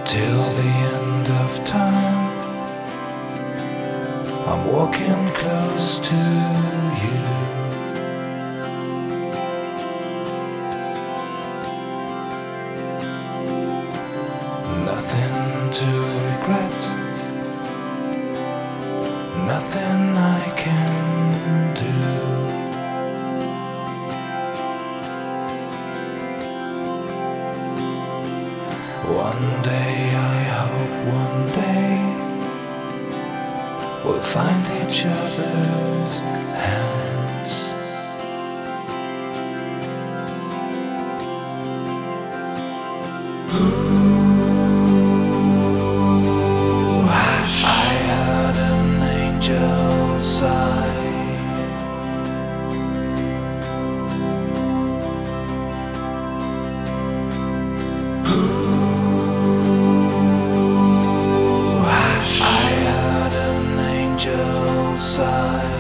till the end of time. I'm walking close to you. Nothing to regret, nothing I can do. One day, I hope one day we'll find each other's hands. Ooh, I heard an angel sigh. Sigh.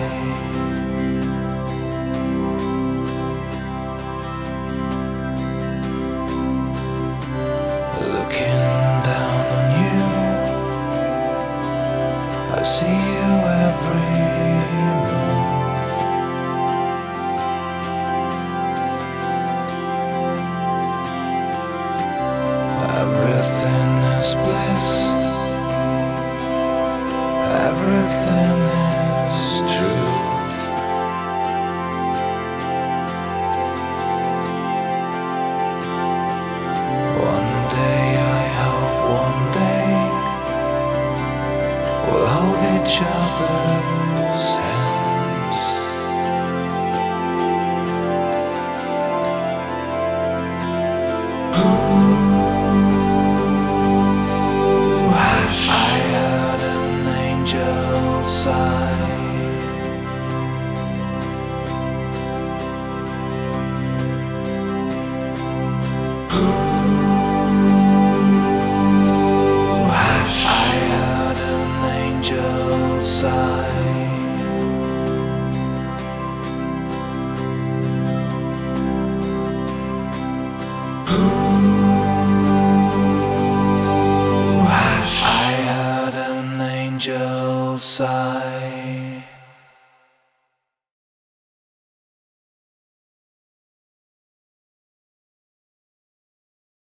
Looking down on you, I see you every move. Everything is bliss, everything is truth. One day, I hope one day we'll hold each other